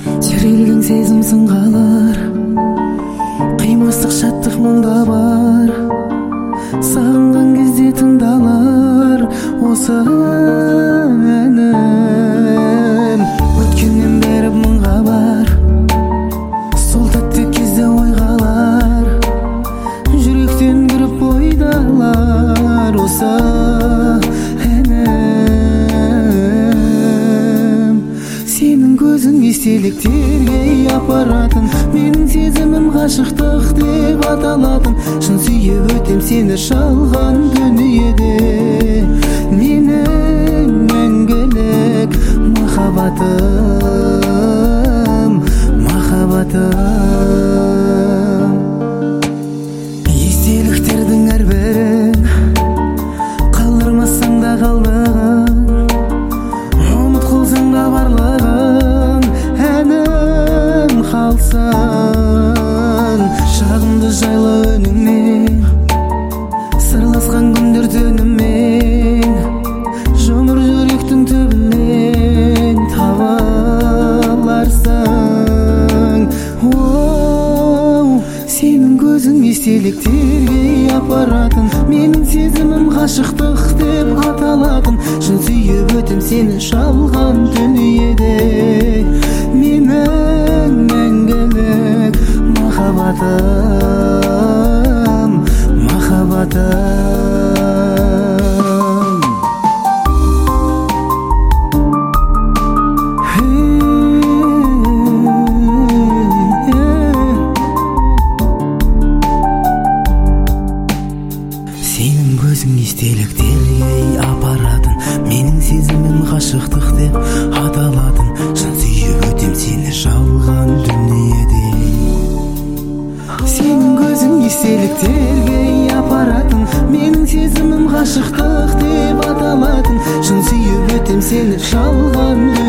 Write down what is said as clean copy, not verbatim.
Жүрегің сезім сынғалар, қимастық шаттық мұңда бар. Сағынған кезде тыңдалар осы әнім. Өткеннен бері мыңға бар, сол тәтті кезде ойғалар. Жүректен кіріп ойдалар осы әнім. Сенің көзің естеліктерге апаратын, менің сезімім ғашықтық деп аталатын. Шын сүйіп өтем сені шалған дүниеде, менің мәңгілік махаббатым, махаббатым. Естеліктердің әрбірін қалдырмасаң да қалдығын, ұмыт қылсаң да барлығын, әнім қалсын. Шағымды жайлы үніңмен, сырласқан күндер түнімен, жұмыр жүректің түбінен табыларсың. Сенің көзің естеліктерге апаратын, менің сезімім ғашықтық деп аталатын. Шын сүйіп өтем сені шалған дүниеде, менің мәңгілік махаббатым, махаббатым. Сенің көзің естеліктерге апаратын, менің сезімім ғашықтық деп аталатын. Шын сүйіп өтем сені шалған дүниеде. Сенің көзің естеліктерге апаратын, менің сезімім ғашықтық деп аталатын. Шын сүйіп өтем сені шалған дүниеде.